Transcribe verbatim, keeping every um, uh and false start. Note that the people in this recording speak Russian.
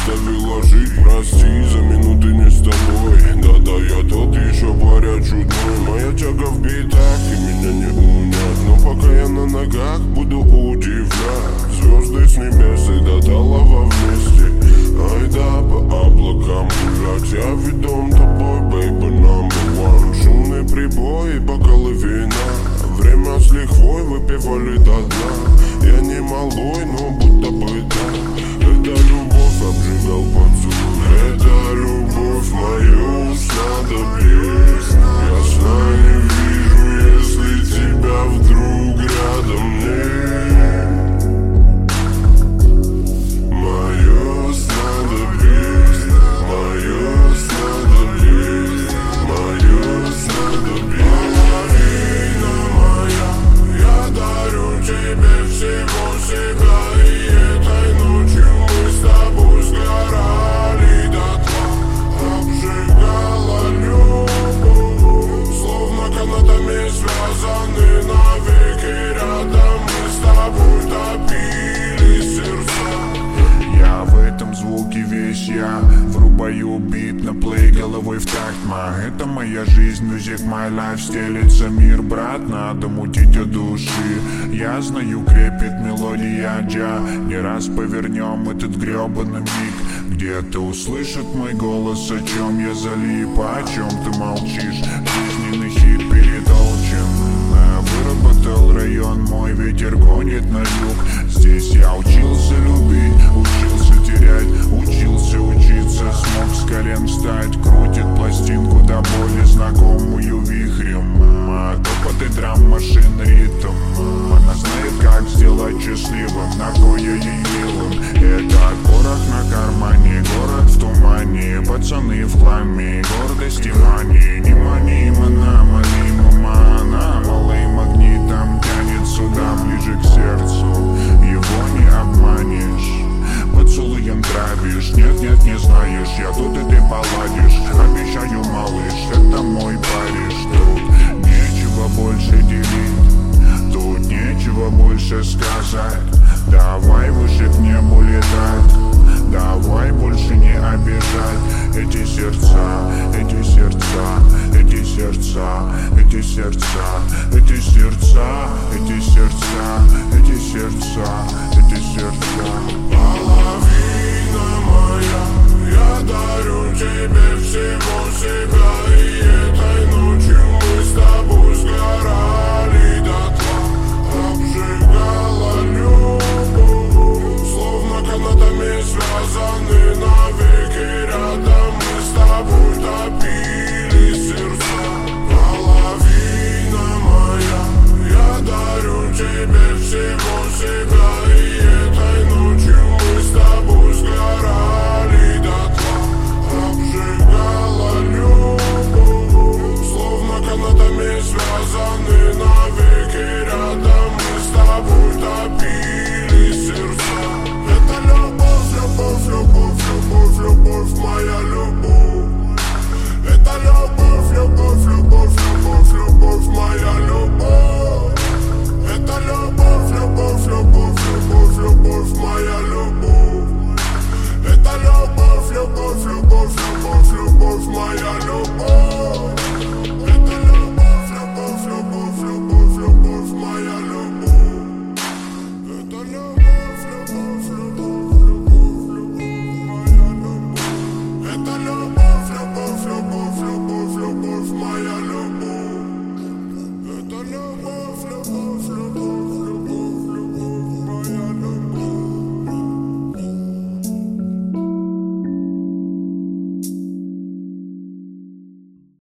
заставила жить, прости за минуты не с тобой. Да-да, я тот еще паря чудной. Моя тяга в битах, и меня не унять. Но пока я на ногах, буду удивлять. Звезды с небес и до талого вместе. Ай да, по облакам гулять. Я ведом тобой, baby, number one. Шумные прибои, бокалы вина. Время с лихвой выпивали до дна. Я не малой, но будто бы да. Это любовь обжигал поцелуй. Это любовь мою снадобье. Я сна не вижу, если тебя вдруг рядом нет. Мое снадобье, мое снадобье, мое снадобье. Половина моя, я дарю тебе всего себя. И этой ночью мы с тобой сгорали дотла. Обжигала любовь, словно канатами связаны навеки. Рядом мы с тобой топили сердца. Я в этом звуке весь я. Врубаю бит на плей головой в такт. Ма, это моя жизнь, music my life. Стелится мир, брат, надо мутить от души. Я знаю, крепит мелодия джа. Не раз повернем этот гребаный миг. Где-то услышит мой голос, о чем я залип, о чем ты молчишь. Жизненный хит перетолчен. Выработал район мой, ветер гонит на юг. Здесь я учился любить, учился терять, учился учиться. Смог с колен встать, крутит пластинку до боли, знакомую вихрем. Топоты драм машин ритм. Она знает, как сделать счастливым, напоя ей милым. Это порох на кармане, город в тумане. Пацаны в хламе, гордость и мани. Не мани, мана, мали, мама. Она малым магнитом тянет сюда, ближе к сердцу. Его не обманешь, поцелуем травишь. Нет, нет, не знаешь, я тут и ты поладишь. Обещаю, малыш, это мой Париж. Тут нечего больше делить, тут нечего больше сказать. Давай выше к небу летать, давай больше не обижать. Эти сердца, эти сердца, эти сердца, эти сердца, эти сердца, эти сердца, эти сердца, эти сердца. Половина моя, я дарю тебе всего себя. И этой ночью мы с тобой сгорали дотла. Обжигала любовь, словно канатами связаны навеки. Рядом мы с тобой топили сердца. Половина моя, я дарю тебе всего себя. И этой ночью мы с тобой сгорали дотла. Обжигала любовь, словно канатами связаны навеки. Рядом мы с тобой топили сердца. Это любовь, любовь, любовь, любовь, любовь, моя любовь. Это любовь, любовь, любовь, любовь, любовь, моя любовь. Это любовь, любовь, любовь, любовь, любовь, моя любовь. Это любовь, любовь, любовь, любовь, любовь, моя любовь.